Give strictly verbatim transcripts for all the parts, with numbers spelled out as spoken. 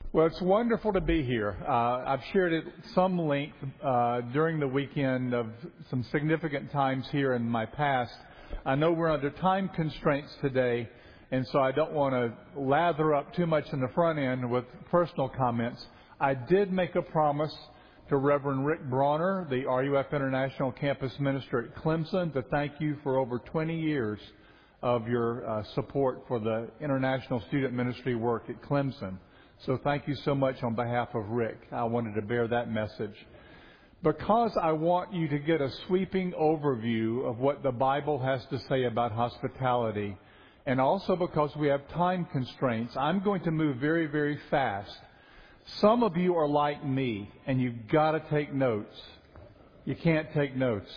Well, it's wonderful to be here. Uh, I've shared at some length uh, during the weekend of some significant times here in my past. I know we're under time constraints today, and so I don't want to lather up too much in the front end with personal comments. I did make a promise to Reverend Rick Bronner, the R U F International Campus Minister at Clemson, to thank you for over twenty years of your uh, support for the international student ministry work at Clemson. So thank you so much on behalf of Rick. I wanted to bear that message. Because I want you to get a sweeping overview of what the Bible has to say about hospitality, and also because we have time constraints, I'm going to move very, very fast. Some of you are like me, and you've got to take notes. You can't take notes.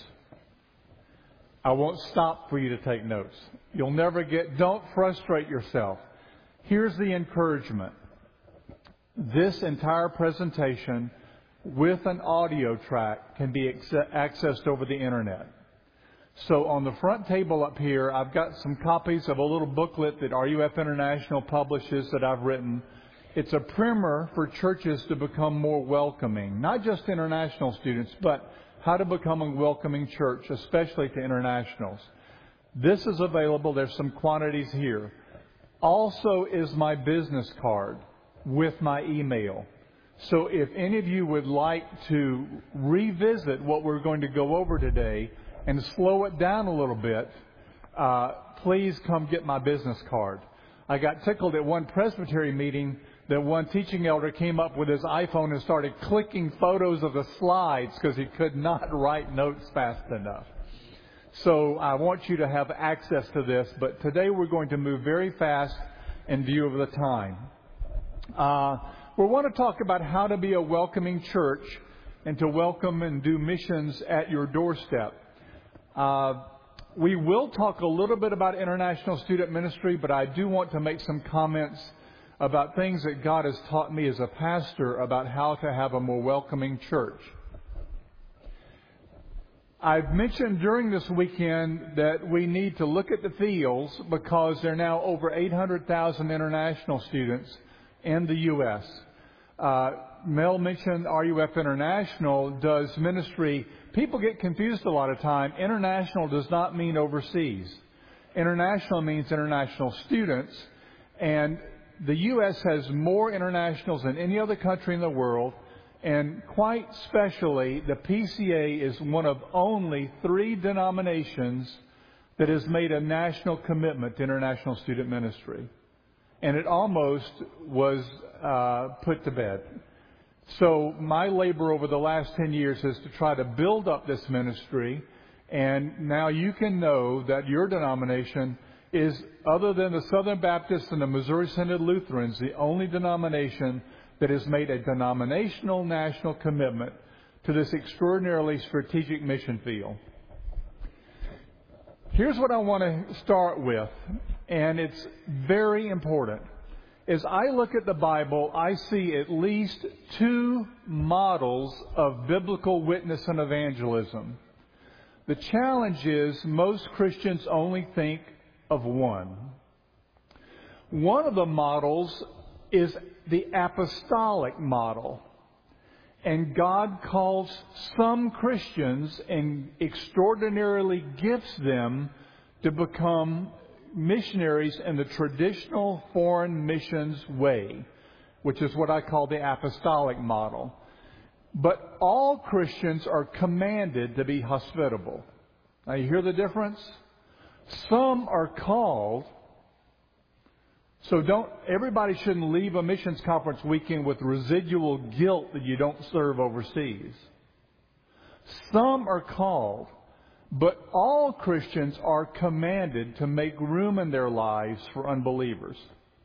I won't stop for you to take notes. You'll never get, don't frustrate yourself. Here's the encouragement. This entire presentation with an audio track can be accessed over the internet. So on the front table up here, I've got some copies of a little booklet that R U F International publishes that I've written. It's a primer for churches to become more welcoming, not just international students, but how to become a welcoming church, especially to internationals. This is available. There's some quantities here. Also is my business card with my email. So if any of you would like to revisit what we're going to go over today and slow it down a little bit, uh, please come get my business card. I got tickled at one Presbytery meeting that one teaching elder came up with his iPhone and started clicking photos of the slides because he could not write notes fast enough. So I want you to have access to this, but today we're going to move very fast in view of the time. Uh, we want to talk about how to be a welcoming church and to welcome and do missions at your doorstep. Uh, we will talk a little bit about international student ministry, but I do want to make some comments about things that God has taught me as a pastor about how to have a more welcoming church. I've mentioned during this weekend that we need to look at the fields because there are now over eight hundred thousand international students in the U S Uh, Mel mentioned R U F International does ministry. People get confused a lot of time. International does not mean overseas. International means international students. And the U S has more internationals than any other country in the world. And quite specially, the P C A is one of only three denominations that has made a national commitment to international student ministry. And it almost was uh, put to bed. So my labor over the last ten years is to try to build up this ministry. And now you can know that your denomination is, other than the Southern Baptists and the Missouri Synod Lutherans, the only denomination that has made a denominational national commitment to this extraordinarily strategic mission field. Here's what I want to start with. And it's very important. As I look at the Bible, I see at least two models of biblical witness and evangelism. The challenge is most Christians only think of one. One of the models is the apostolic model. And God calls some Christians and extraordinarily gifts them to become missionaries in the traditional foreign missions way, which is what I call the apostolic model. But all Christians are commanded to be hospitable. Now you hear the difference? Some are called, so don't, everybody shouldn't leave a missions conference weekend with residual guilt that you don't serve overseas. Some are called, but all Christians are commanded to make room in their lives for unbelievers.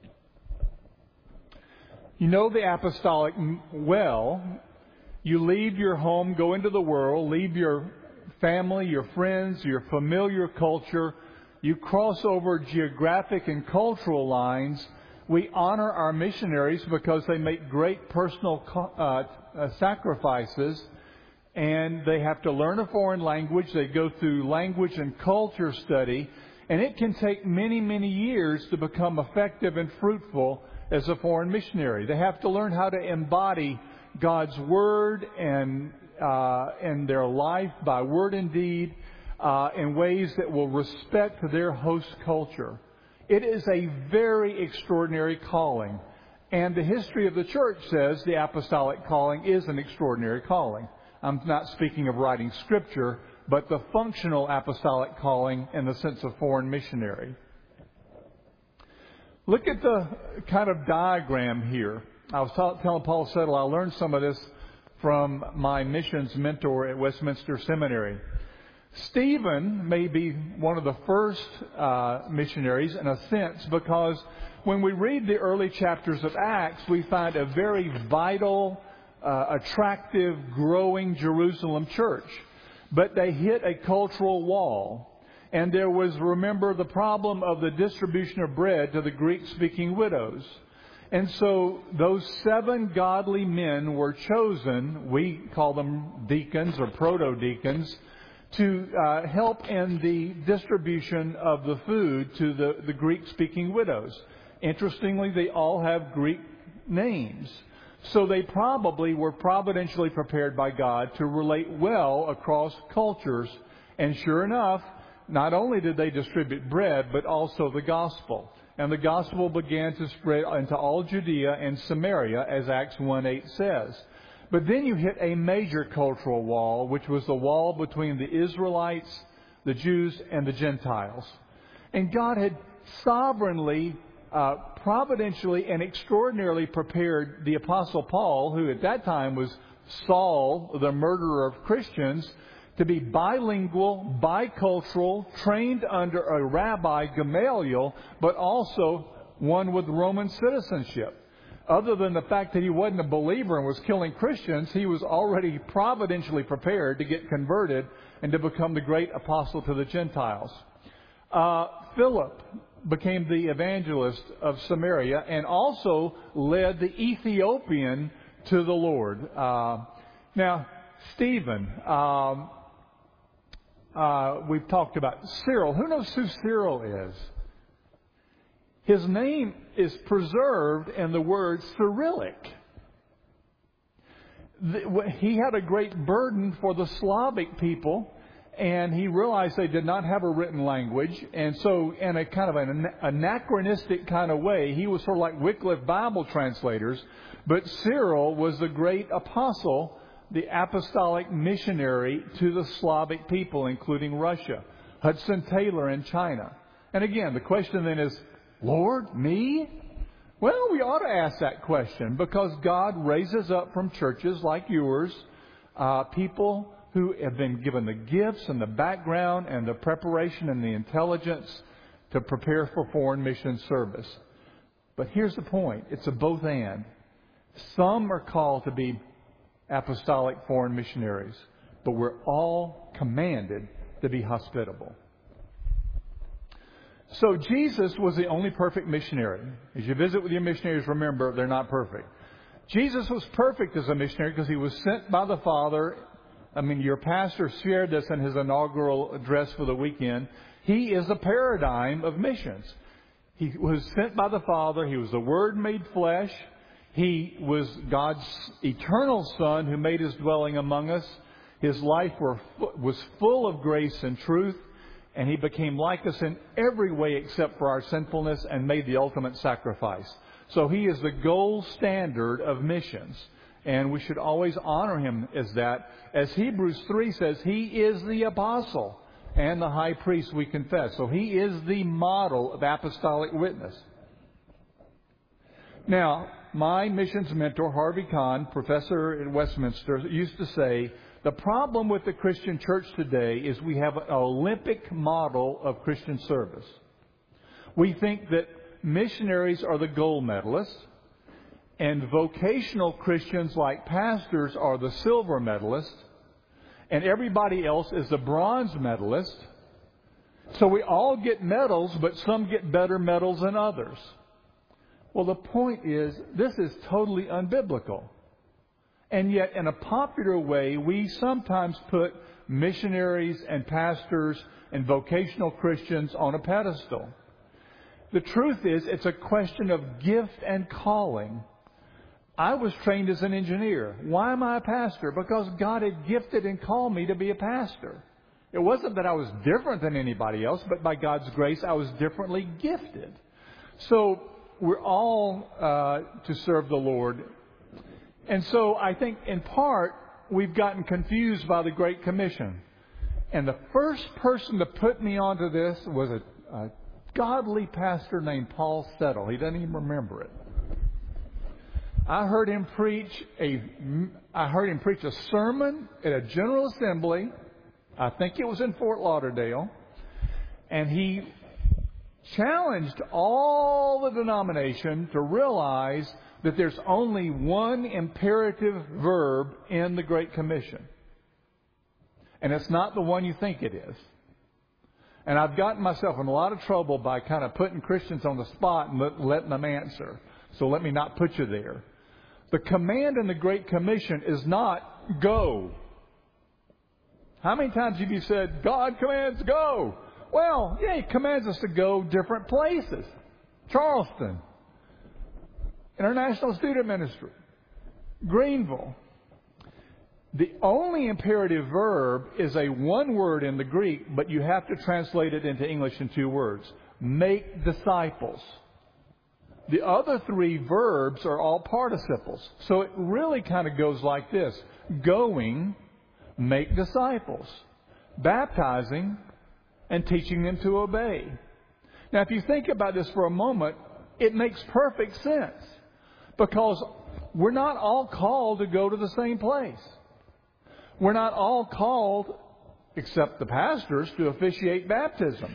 You know the apostolic well. You leave your home, go into the world, leave your family, your friends, your familiar culture. You cross over geographic and cultural lines. We honor our missionaries because they make great personal uh, uh, sacrifices. And they have to learn a foreign language. They go through language and culture study. And it can take many, many years to become effective and fruitful as a foreign missionary. They have to learn how to embody God's Word and uh, in their life by word and deed uh, in ways that will respect their host culture. It is a very extraordinary calling. And the history of the church says the apostolic calling is an extraordinary calling. I'm not speaking of writing Scripture, but the functional apostolic calling in the sense of foreign missionary. Look at the kind of diagram here. I was t- telling Paul Settle, I learned some of this from my missions mentor at Westminster Seminary. Stephen may be one of the first uh, missionaries in a sense, because when we read the early chapters of Acts, we find a very vital, uh, attractive, growing Jerusalem church. But they hit a cultural wall. And there was, remember, the problem of the distribution of bread to the Greek-speaking widows. And so those seven godly men were chosen, we call them deacons or proto-deacons, to uh, help in the distribution of the food to the, the Greek-speaking widows. Interestingly, they all have Greek names. So they probably were providentially prepared by God to relate well across cultures. And sure enough, not only did they distribute bread, but also the gospel. And the gospel began to spread into all Judea and Samaria, as Acts one eight says. But then you hit a major cultural wall, which was the wall between the Israelites, the Jews, and the Gentiles. And God had sovereignly, uh, providentially, and extraordinarily prepared the Apostle Paul, who at that time was Saul, the murderer of Christians, to be bilingual, bicultural, trained under a rabbi, Gamaliel, but also one with Roman citizenship. Other than the fact that he wasn't a believer and was killing Christians, he was already providentially prepared to get converted and to become the great apostle to the Gentiles. Uh, Philip became the evangelist of Samaria and also led the Ethiopian to the Lord. Uh, now, Stephen, um, uh, we've talked about Cyril. Who knows who Cyril is? His name is preserved in the word Cyrillic. He had a great burden for the Slavic people, and he realized they did not have a written language. And so in a kind of an anachronistic kind of way, he was sort of like Wycliffe Bible translators. But Cyril was the great apostle, the apostolic missionary to the Slavic people, including Russia, Hudson Taylor in China. And again, the question then is, Lord, me? Well, we ought to ask that question, because God raises up from churches like yours uh, people who have been given the gifts and the background and the preparation and the intelligence to prepare for foreign mission service. But here's the point. It's a both and. Some are called to be apostolic foreign missionaries, but we're all commanded to be hospitable. So Jesus was the only perfect missionary. As you visit with your missionaries, remember, they're not perfect. Jesus was perfect as a missionary because he was sent by the Father. I mean, your pastor shared this in his inaugural address for the weekend. He is the paradigm of missions. He was sent by the Father. He was the Word made flesh. He was God's eternal Son who made his dwelling among us. His life were, was full of grace and truth. And he became like us in every way except for our sinfulness and made the ultimate sacrifice. So he is the gold standard of missions. And we should always honor him as that. As Hebrews three says, he is the apostle and the high priest, we confess. So he is the model of apostolic witness. Now, my missions mentor, Harvey Kahn, professor at Westminster, used to say, the problem with the Christian church today is we have an Olympic model of Christian service. We think that missionaries are the gold medalists, and vocational Christians like pastors are the silver medalists, and everybody else is the bronze medalist. So we all get medals, but some get better medals than others. Well, the point is, this is totally unbiblical. And yet, in a popular way, we sometimes put missionaries and pastors and vocational Christians on a pedestal. The truth is, it's a question of gift and calling. I was trained as an engineer. Why am I a pastor? Because God had gifted and called me to be a pastor. It wasn't that I was different than anybody else, but by God's grace, I was differently gifted. So we're all uh, to serve the Lord. And so I think in part, we've gotten confused by the Great Commission. And the first person to put me onto this was a, a godly pastor named Paul Settle. He doesn't even remember it. I heard him preach a, I heard him preach a sermon at a General Assembly. I think it was in Fort Lauderdale. And he challenged all the denomination to realize that there's only one imperative verb in the Great Commission. And it's not the one you think it is. And I've gotten myself in a lot of trouble by kind of putting Christians on the spot and let, letting them answer. So let me not put you there. The command in the Great Commission is not go. How many times have you said, God commands go? Well, yeah, He commands us to go different places. Charleston, International Student Ministry, Greenville. The only imperative verb is a one word in the Greek, but you have to translate it into English in two words. Make disciples. The other three verbs are all participles. So it really kind of goes like this. Going, make disciples. Baptizing, and teaching them to obey. Now, if you think about this for a moment, it makes perfect sense. Because we're not all called to go to the same place. We're not all called, except the pastors, to officiate baptism.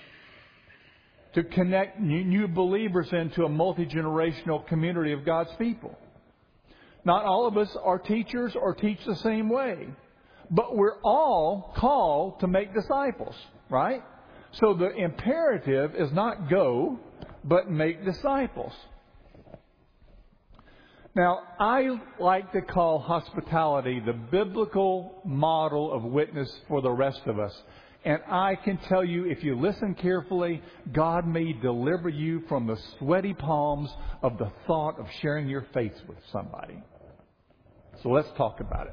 To connect new believers into a multi-generational community of God's people. Not all of us are teachers or teach the same way. But we're all called to make disciples, right? So the imperative is not go, but make disciples. Now, I like to call hospitality the biblical model of witness for the rest of us. And I can tell you, if you listen carefully, God may deliver you from the sweaty palms of the thought of sharing your faith with somebody. So let's talk about it.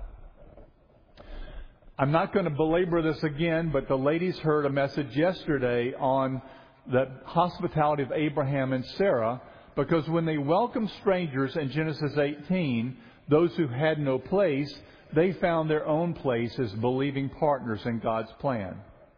I'm not going to belabor this again, but the ladies heard a message yesterday on the hospitality of Abraham and Sarah, because when they welcomed strangers in Genesis eighteen, those who had no place, they found their own place as believing partners in God's plan.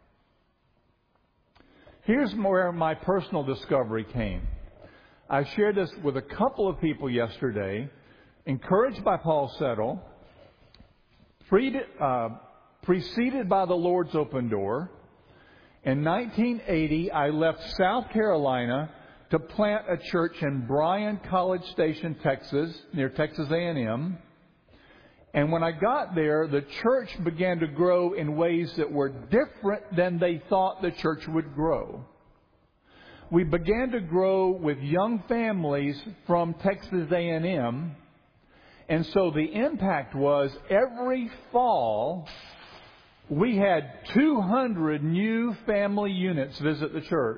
Here's where my personal discovery came. I shared this with a couple of people yesterday, encouraged by Paul Settle, freed, uh, preceded by the Lord's open door. In nineteen eighty, I left South Carolina to plant a church in Bryan College Station, Texas, near Texas A and M. And when I got there, the church began to grow in ways that were different than they thought the church would grow. We began to grow with young families from Texas A and M. And so the impact was every fall, we had two hundred new family units visit the church.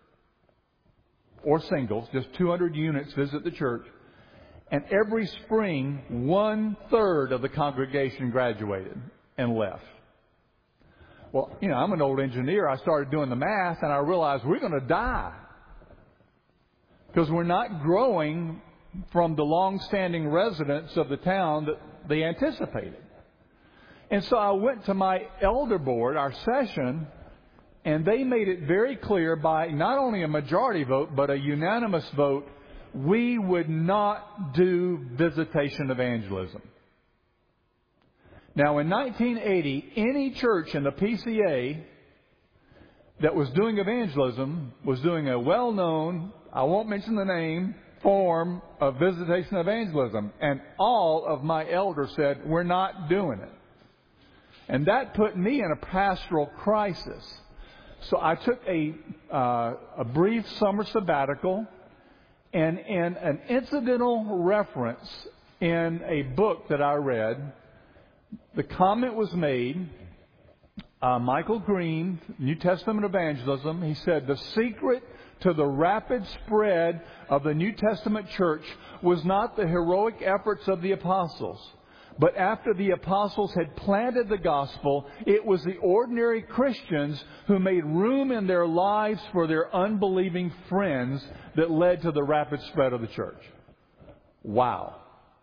Or singles, just two hundred units visit the church. And every spring, one-third of the congregation graduated and left. Well, you know, I'm an old engineer. I started doing the math, and I realized we're going to die. Because we're not growing from the long-standing residents of the town that they anticipated. And so I went to my elder board, our session, and they made it very clear by not only a majority vote, but a unanimous vote, we would not do visitation evangelism. Now, in nineteen eighty, any church in the P C A that was doing evangelism was doing a well-known, I won't mention the name, form of visitation evangelism. And all of my elders said, we're not doing it. And that put me in a pastoral crisis. So I took a, uh, a brief summer sabbatical. And in an incidental reference in a book that I read, the comment was made Uh, Michael Green, New Testament Evangelism, he said, the secret to the rapid spread of the New Testament church was not the heroic efforts of the apostles, but after the apostles had planted the gospel, it was the ordinary Christians who made room in their lives for their unbelieving friends that led to the rapid spread of the church. Wow.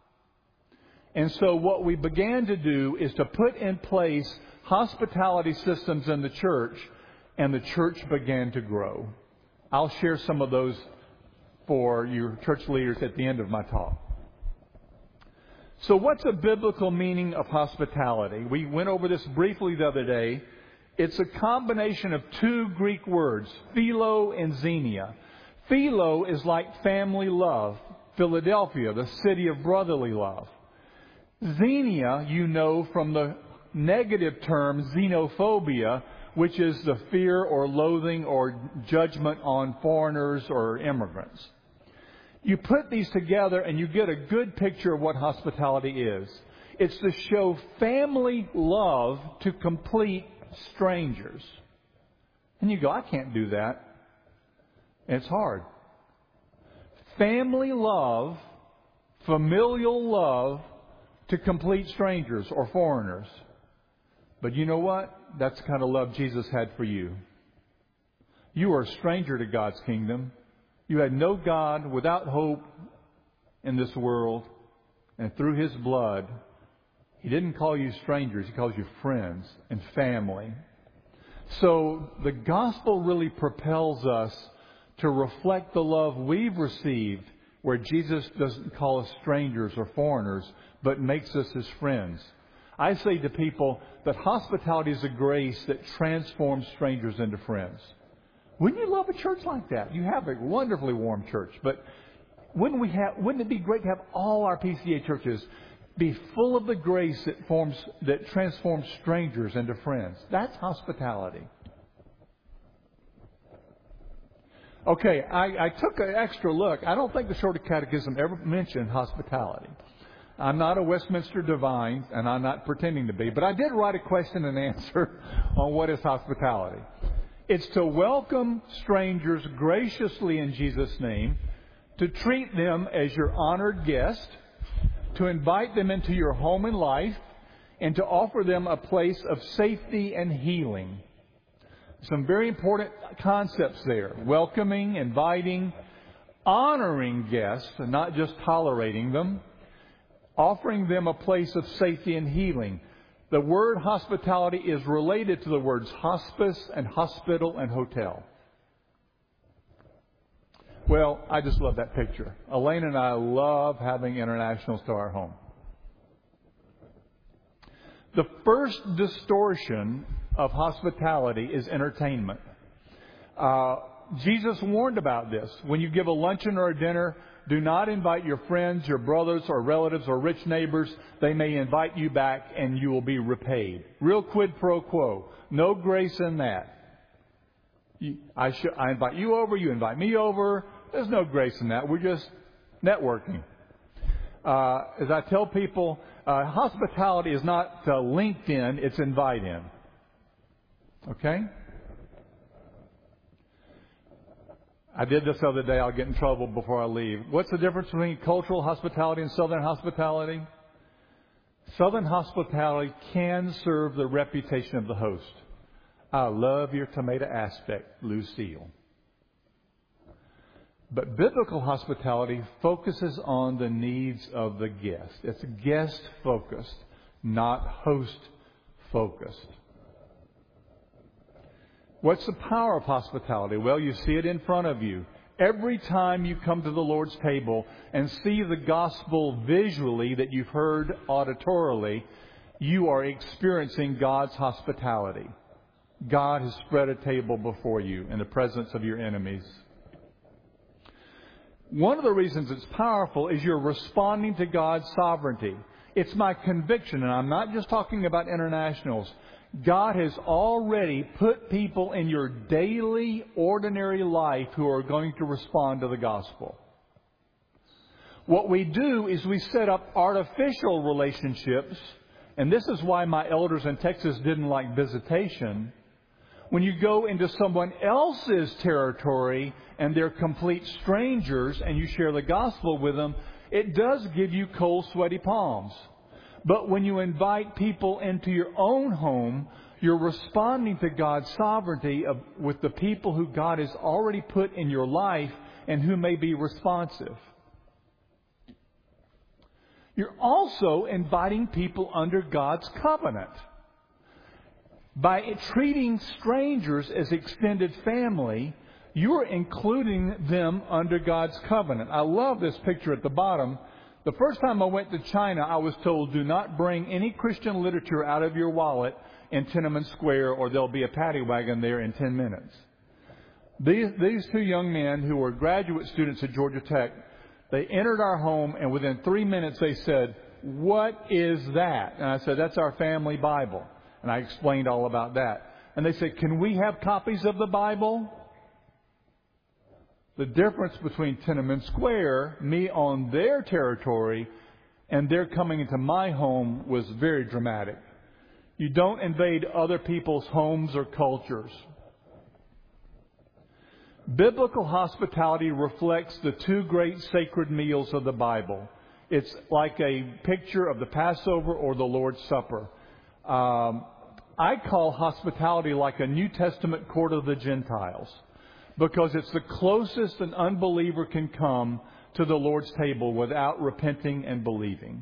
And so what we began to do is to put in place hospitality systems in the church, and the church began to grow. I'll share some of those for your church leaders at the end of my talk. So what's a biblical meaning of hospitality? We went over this briefly the other day. It's a combination of two Greek words, philo and xenia. Philo is like family love. Philadelphia, the city of brotherly love. Xenia, you know from the negative term xenophobia, which is the fear or loathing or judgment on foreigners or immigrants. You put these together and you get a good picture of what hospitality is. It's to show family love to complete strangers. And you go, I can't do that. And it's hard. Family love, familial love to complete strangers or foreigners. But you know what? That's the kind of love Jesus had for you. You are a stranger to God's kingdom. You had no God, without hope in this world. And through His blood, He didn't call you strangers. He calls you friends and family. So the gospel really propels us to reflect the love we've received, where Jesus doesn't call us strangers or foreigners, but makes us His friends. I say to people that hospitality is a grace that transforms strangers into friends. Wouldn't you love a church like that? You have a wonderfully warm church, but wouldn't we have? Wouldn't it be great to have all our P C A churches be full of the grace that forms that transforms strangers into friends? That's hospitality. Okay, I, I took an extra look. I don't think the Shorter Catechism ever mentioned hospitality. I'm not a Westminster divine, and I'm not pretending to be, but I did write a question and answer on what is hospitality. It's to welcome strangers graciously in Jesus' name, to treat them as your honored guest, to invite them into your home and life, and to offer them a place of safety and healing. Some very important concepts there. Welcoming, inviting, honoring guests, and not just tolerating them. Offering them a place of safety and healing. The word hospitality is related to the words hospice and hospital and hotel. Well, I just love that picture. Elaine and I love having internationals to our home. The first distortion of hospitality is entertainment. Uh, Jesus warned about this. When you give a luncheon or a dinner, do not invite your friends, your brothers or relatives or rich neighbors. They may invite you back and you will be repaid. Real quid pro quo. No grace in that. You, I, sh- I invite you over, you invite me over. There's no grace in that. We're just networking. Uh, as I tell people, uh, hospitality is not uh, LinkedIn, it's invite in. Okay? I did this the other day. I'll get in trouble before I leave. What's the difference between cultural hospitality and Southern hospitality? Southern hospitality can serve the reputation of the host. I love your tomato aspect, Lucille. But biblical hospitality focuses on the needs of the guest. It's guest-focused, not host-focused. What's the power of hospitality? Well, you see it in front of you. Every time you come to the Lord's table and see the gospel visually that you've heard auditorily, you are experiencing God's hospitality. God has spread a table before you in the presence of your enemies. One of the reasons it's powerful is you're responding to God's sovereignty. It's my conviction, and I'm not just talking about internationals. God has already put people in your daily, ordinary life who are going to respond to the gospel. What we do is we set up artificial relationships And this is why my elders in Texas didn't like visitation. When you go into someone else's territory and they're complete strangers and you share the gospel with them, it does give you cold, sweaty palms. But when you invite people into your own home, you're responding to God's sovereignty of, with the people who God has already put in your life and who may be responsive. You're also inviting people under God's covenant. By treating strangers as extended family, you're including them under God's covenant. I love this picture at the bottom. The first time I went to China, I was told, do not bring any Christian literature out of your wallet in Tiananmen Square or there'll be a paddy wagon there in ten minutes. These, these two young men who were graduate students at Georgia Tech, they entered our home and within three minutes they said, "What is that?" And I said, "That's our family Bible." And I explained all about that. And they said, "Can we have copies of the Bible?" The difference between Tiananmen Square, me on their territory, and their coming into my home was very dramatic. You don't invade other people's homes or cultures. Biblical hospitality reflects the two great sacred meals of the Bible. It's like a picture of the Passover or the Lord's Supper. Um, I call hospitality like a New Testament court of the Gentiles, because it's the closest an unbeliever can come to the Lord's table without repenting and believing.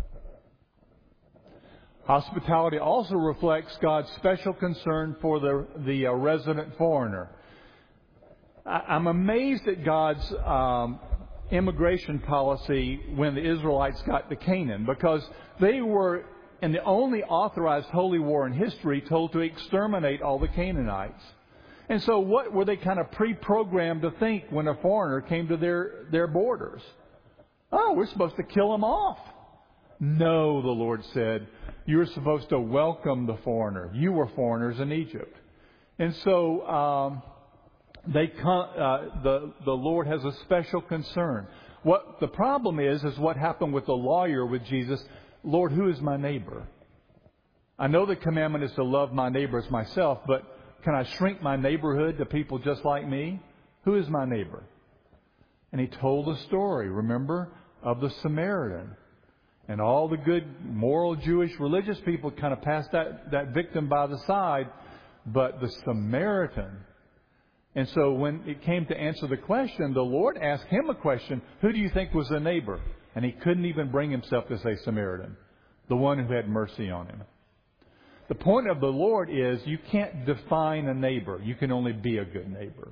Hospitality also reflects God's special concern for the, the uh, resident foreigner. I, I'm amazed at God's um, immigration policy when the Israelites got to Canaan, because they were, in the only authorized holy war in history, told to exterminate all the Canaanites. And so what were they kind of pre-programmed to think when a foreigner came to their, their borders? Oh, we're supposed to kill them off. No, the Lord said, you're supposed to welcome the foreigner. You were foreigners in Egypt. And so um, they come, uh, the, the Lord has a special concern. What the problem is, is what happened with the lawyer with Jesus. Lord, who is my neighbor? I know the commandment is to love my neighbor as myself, but can I shrink my neighborhood to people just like me? Who is my neighbor? And he told a story, remember, of the Samaritan. And all the good, moral, Jewish, religious people kind of passed that, that victim by the side, but the Samaritan. And so when it came to answer the question, the Lord asked him a question, who do you think was the neighbor? And he couldn't even bring himself to say Samaritan, the one who had mercy on him. The point of the Lord is you can't define a neighbor. You can only be a good neighbor.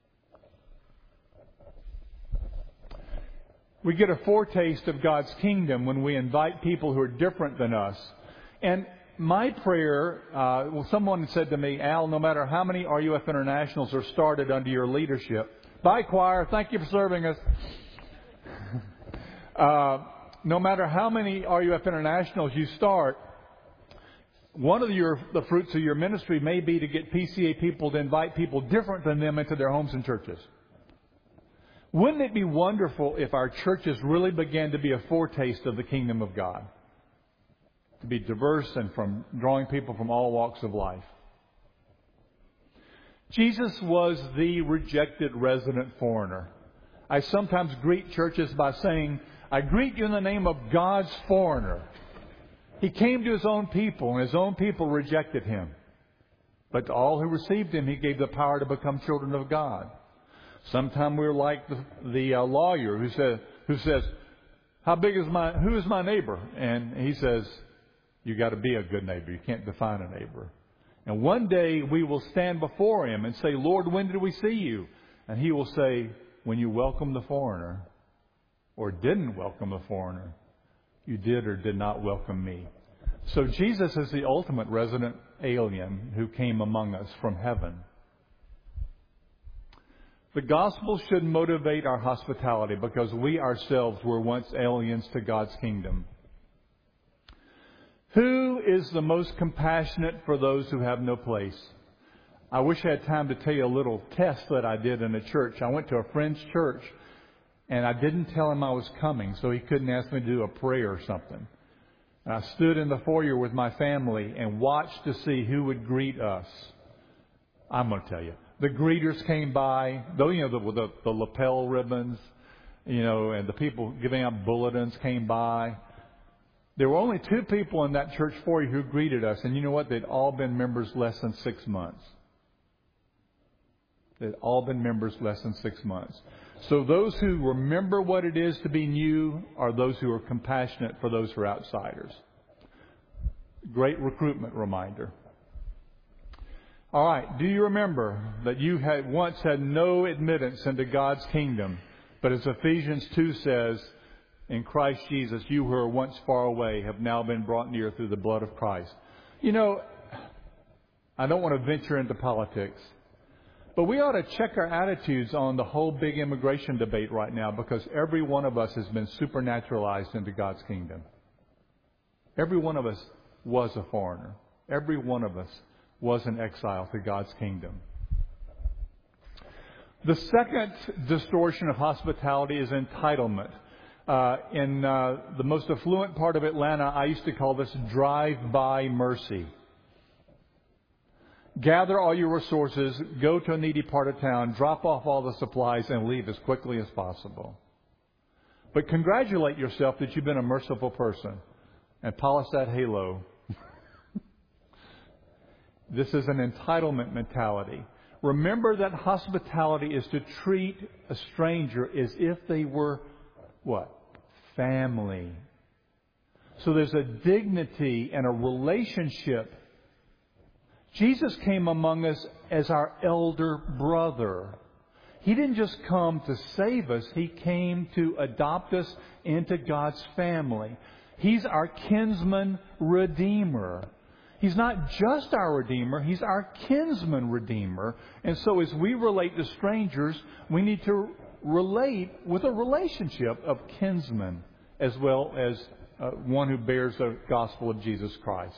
We get a foretaste of God's kingdom when we invite people who are different than us. And my prayer, uh, well, someone said to me, Al, no matter how many R U F Internationals are started under your leadership, bye choir, thank you for serving us. uh, no matter how many R U F Internationals you start, one of your, the fruits of your ministry may be to get P C A people to invite people different than them into their homes and churches. Wouldn't it be wonderful if our churches really began to be a foretaste of the kingdom of God? To be diverse and from drawing people from all walks of life. Jesus was the rejected resident foreigner. I sometimes greet churches by saying, I greet you in the name of God's foreigner. He came to his own people, and his own people rejected him. But to all who received him, he gave the power to become children of God. Sometimes we're like the, the uh, lawyer who says, who says, "How big is my? Who is my neighbor?" And he says, "You got to be a good neighbor. You can't define a neighbor." And one day we will stand before him and say, "Lord, when did we see you?" And he will say, "When you welcomed the foreigner, or didn't welcome the foreigner, you did or did not welcome me." So Jesus is the ultimate resident alien who came among us from heaven. The gospel should motivate our hospitality because we ourselves were once aliens to God's kingdom. Who is the most compassionate for those who have no place? I wish I had time to tell you a little test that I did in a church. I went to a friend's church and I didn't tell him I was coming, so he couldn't ask me to do a prayer or something. And I stood in the foyer with my family and watched to see who would greet us. I'm going to tell you. The greeters came by, though, you know, the, the, the lapel ribbons, you know, and the people giving out bulletins came by. There were only two people in that church foyer who greeted us, and you know what? They'd all been members less than six months. They'd all been members less than six months. So those who remember what it is to be new are those who are compassionate for those who are outsiders. Great recruitment reminder. All right. Do you remember that you had once had no admittance into God's kingdom, but as Ephesians two says, in Christ Jesus, you who were once far away have now been brought near through the blood of Christ. You know, I don't want to venture into politics, but we ought to check our attitudes on the whole big immigration debate right now, because every one of us has been supernaturalized into God's kingdom. Every one of us was a foreigner. Every one of us was an exile to God's kingdom. The second distortion of hospitality is entitlement. Uh, in uh, the most affluent part of Atlanta, I used to call this drive-by mercy. Gather all your resources, go to a needy part of town, drop off all the supplies, and leave as quickly as possible. But congratulate yourself that you've been a merciful person and polish that halo. This is an entitlement mentality. Remember that hospitality is to treat a stranger as if they were what? Family. So there's a dignity and a relationship. Jesus came among us as our elder brother. He didn't just come to save us. He came to adopt us into God's family. He's our kinsman redeemer. He's not just our Redeemer, He's our kinsman Redeemer. And so as we relate to strangers, we need to relate with a relationship of kinsman as well as uh, one who bears the gospel of Jesus Christ.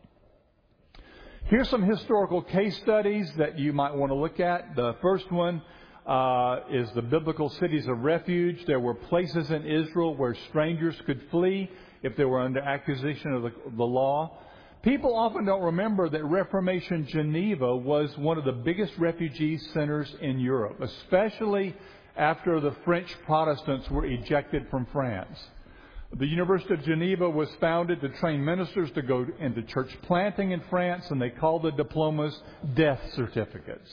Here's some historical case studies that you might want to look at. The first one uh, is the biblical cities of refuge. There were places in Israel where strangers could flee if they were under accusation of the, the law. People often don't remember that Reformation Geneva was one of the biggest refugee centers in Europe, especially after the French Protestants were ejected from France. The University of Geneva was founded to train ministers to go into church planting in France, and they called the diplomas death certificates.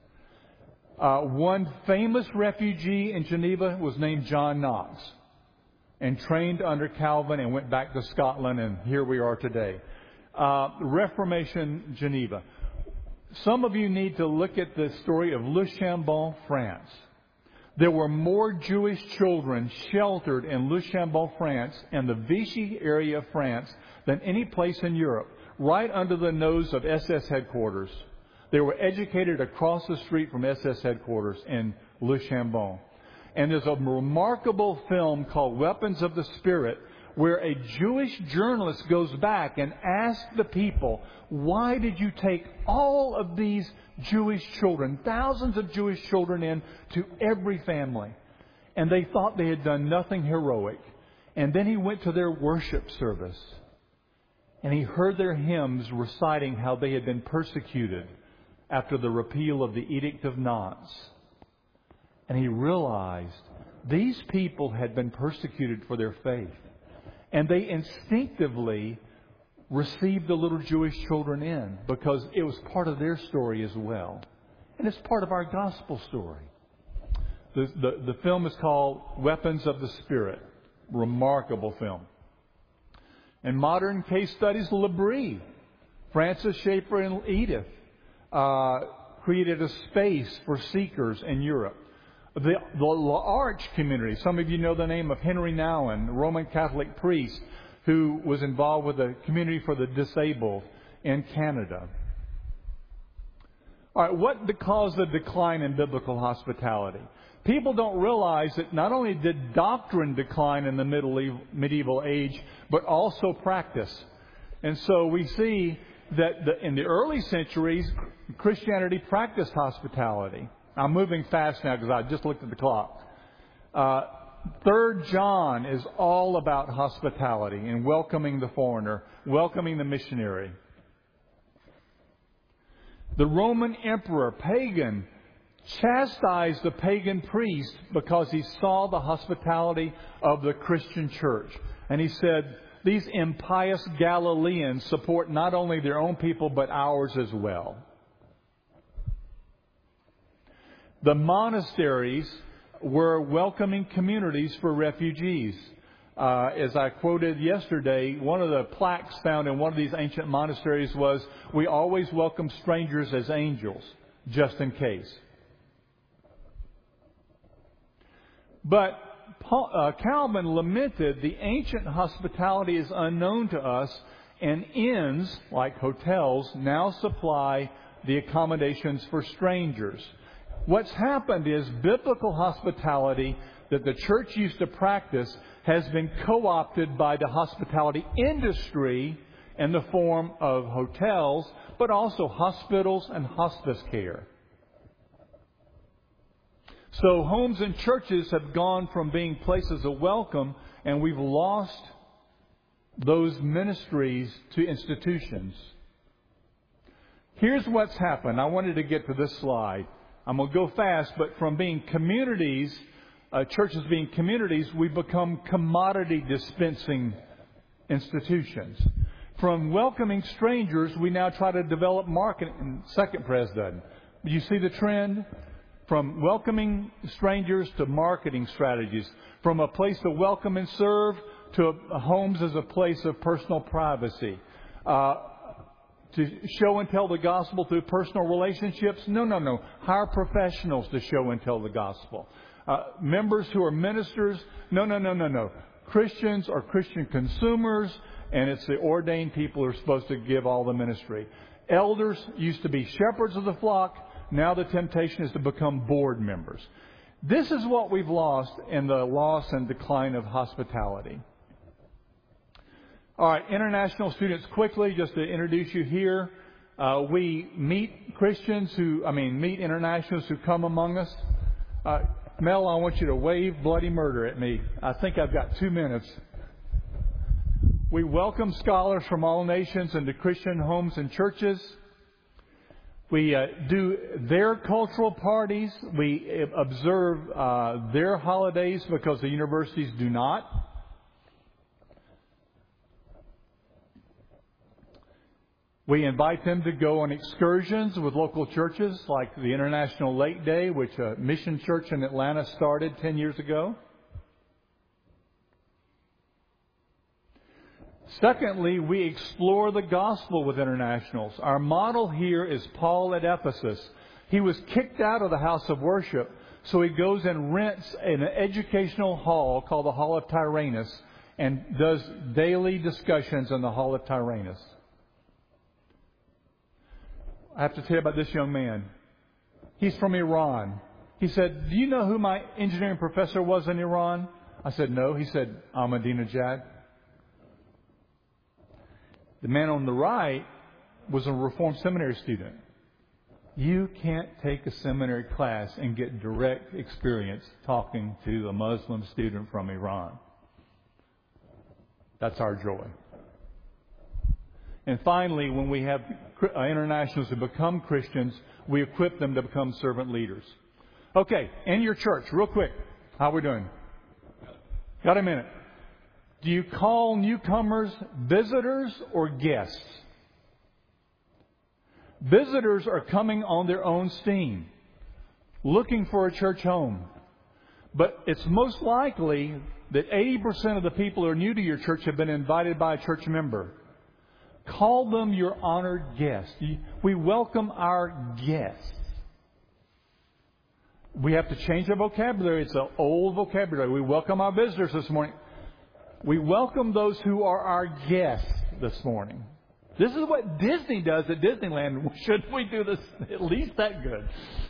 Uh, one famous refugee in Geneva was named John Knox, and trained under Calvin and went back to Scotland, and here we are today. Uh, Reformation Geneva. Some of you need to look at the story of Le Chambon, France. There were more Jewish children sheltered in Le Chambon, France, and the Vichy area of France than any place in Europe, right under the nose of S S headquarters. They were educated across the street from S S headquarters in Le Chambon. And there's a remarkable film called Weapons of the Spirit, where a Jewish journalist goes back and asks the people, why did you take all of these Jewish children, thousands of Jewish children in to every family? And they thought they had done nothing heroic. And then he went to their worship service, and he heard their hymns reciting how they had been persecuted after the repeal of the Edict of Nantes. And he realized these people had been persecuted for their faith. And they instinctively received the little Jewish children in because it was part of their story as well. And it's part of our gospel story. The, the, the film is called Weapons of the Spirit. Remarkable film. And modern case studies, L'Abri. Francis Schaeffer and Edith uh, created a space for seekers in Europe. The, the L'Arche community. Some of you know the name of Henry Nouwen, a Roman Catholic priest who was involved with the community for the disabled in Canada. All right, what caused the decline in biblical hospitality? People don't realize that not only did doctrine decline in the middle, medieval age, but also practice. And so we see that the, in the early centuries, Christianity practiced hospitality. I'm moving fast now because I just looked at the clock. Uh, Third John is all about hospitality and welcoming the foreigner, welcoming the missionary. The Roman emperor, pagan, chastised the pagan priest because he saw the hospitality of the Christian church. And he said, these impious Galileans support not only their own people, but ours as well. The monasteries were welcoming communities for refugees. Uh, as I quoted yesterday, one of the plaques found in one of these ancient monasteries was, "We always welcome strangers as angels, just in case." But Paul, uh, Calvin lamented the ancient hospitality is unknown to us, and inns, like hotels, now supply the accommodations for strangers. What's happened is biblical hospitality that the church used to practice has been co-opted by the hospitality industry in the form of hotels, but also hospitals and hospice care. So homes and churches have gone from being places of welcome, and we've lost those ministries to institutions. Here's what's happened. I wanted to get to this slide. I'm going to go fast, but from being communities, uh, churches being communities, we've become commodity dispensing institutions. From welcoming strangers, we now try to develop marketing. Second president, do you see the trend? From welcoming strangers to marketing strategies. From a place to welcome and serve to homes as a place of personal privacy. Uh, to show and tell the gospel through personal relationships? No, no, no. Hire professionals to show and tell the gospel. Uh, members who are ministers? No, no, no, no, no. Christians are Christian consumers, and it's the ordained people who are supposed to give all the ministry. Elders used to be shepherds of the flock. Now the temptation is to become board members. This is what we've lost in the loss and decline of hospitality. All right, international students, quickly, just to introduce you here. Uh, we meet Christians who, I mean, meet internationals who come among us. Uh, Mel, I want you to wave bloody murder at me. I think I've got two minutes. We welcome scholars from all nations into Christian homes and churches. We uh, do their cultural parties. We observe uh, their holidays because the universities do not. We invite them to go on excursions with local churches like the International Lake Day, which a mission church in Atlanta started ten years ago. Secondly, we explore the gospel with internationals. Our model here is Paul at Ephesus. He was kicked out of the house of worship, so he goes and rents an educational hall called the Hall of Tyrannus and does daily discussions in the Hall of Tyrannus. I have to tell you about this young man. He's from Iran. He said, "Do you know who my engineering professor was in Iran?" I said, "No." He said, "Ahmadinejad." The man on the right was a Reformed Seminary student. You can't take a seminary class and get direct experience talking to a Muslim student from Iran. That's our joy. And finally, when we have internationals who become Christians, we equip them to become servant leaders. Okay, in your church, real quick, how are we doing? Got a minute? Do you call newcomers visitors or guests? Visitors are coming on their own steam, looking for a church home. But it's most likely that eighty percent of the people who are new to your church have been invited by a church member. Call them your honored guests. We welcome our guests. We have to change our vocabulary. It's an old vocabulary. We welcome our visitors this morning. We welcome those who are our guests this morning. This is what Disney does at Disneyland. Shouldn't we do this at least that good?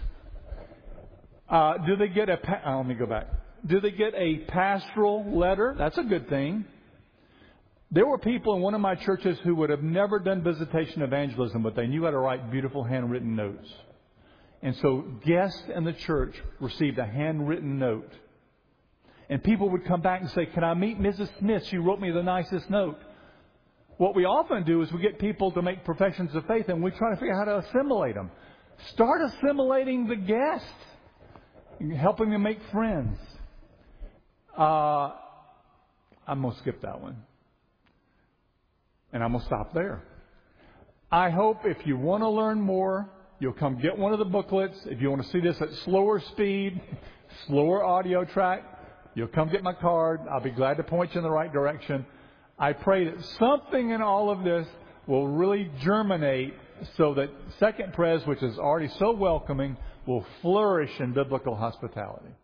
Uh, do they get a... Pa- oh, let me go back. Do they get a pastoral letter? That's a good thing. There were people in one of my churches who would have never done visitation evangelism, but they knew how to write beautiful handwritten notes. And so guests in the church received a handwritten note. And people would come back and say, can I meet Missus Smith? She wrote me the nicest note. What we often do is we get people to make professions of faith and we try to figure out how to assimilate them. Start assimilating the guests, helping them make friends. Uh, I'm going to skip that one. And I'm going to stop there. I hope if you want to learn more, you'll come get one of the booklets. If you want to see this at slower speed, slower audio track, you'll come get my card. I'll be glad to point you in the right direction. I pray that something in all of this will really germinate so that Second Pres, which is already so welcoming, will flourish in biblical hospitality.